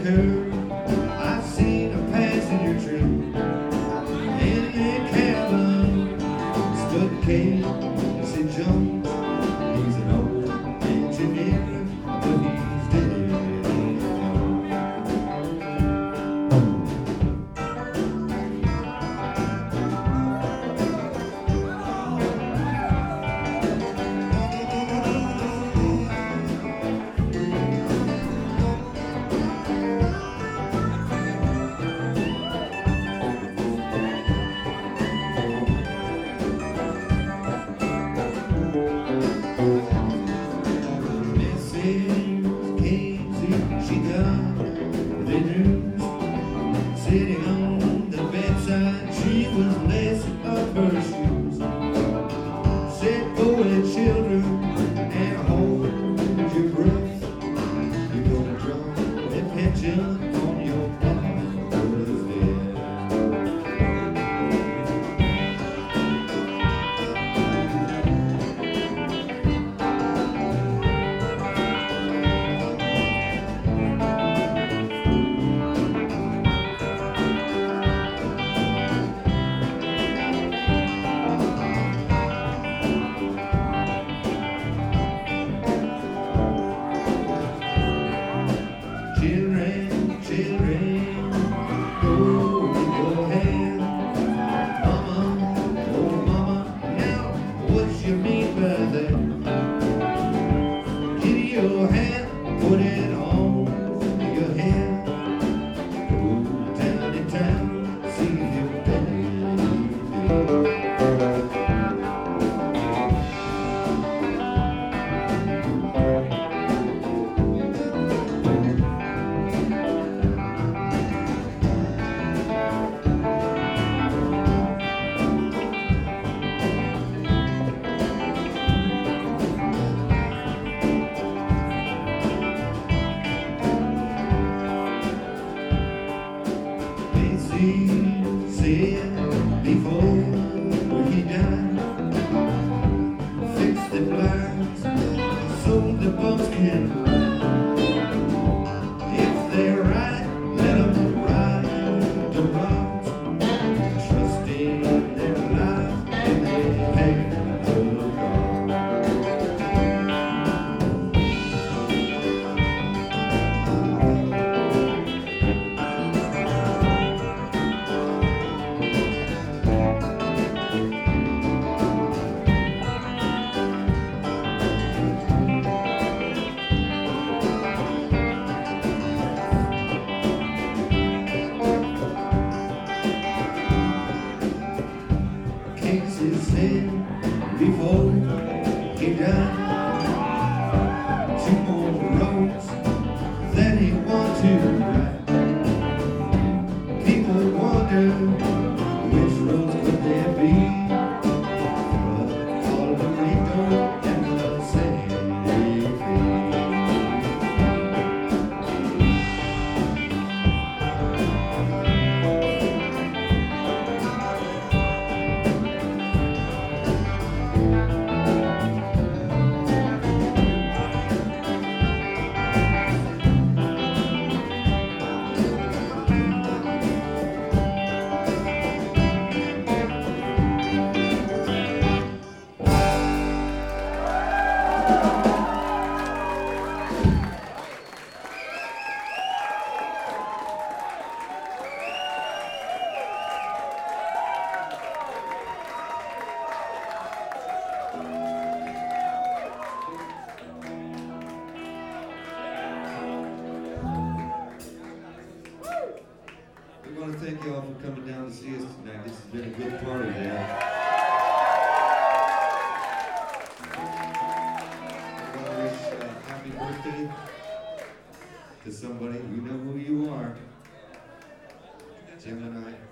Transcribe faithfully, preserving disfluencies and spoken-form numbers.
heard, I seen a passenger train. In the cabin stood Casey Jones. He's an old engineer, but he's dead. She got the news sitting on the bedside. She was lacing up her shoes. Said, go ahead, children, and hold your breath. You're gonna draw a pension on your father's death. Children, children, go with your hand. Mama, oh mama, now what you mean by that? Get your hand, put it on your head. Go down to town, see your daddy. He said before he died, fix the blinds so the bumps can ride. If they're right, let them ride the rods, trusting their life in the hand of God. Casey said before he died, two more roads that he wanted to ride. People wonder which roads could there be. All the Rico and the Santa Fe. We want to thank you all for coming down to see us tonight. This has been a good party, man. I want to wish a happy birthday to somebody. You know who you are. Jim and I.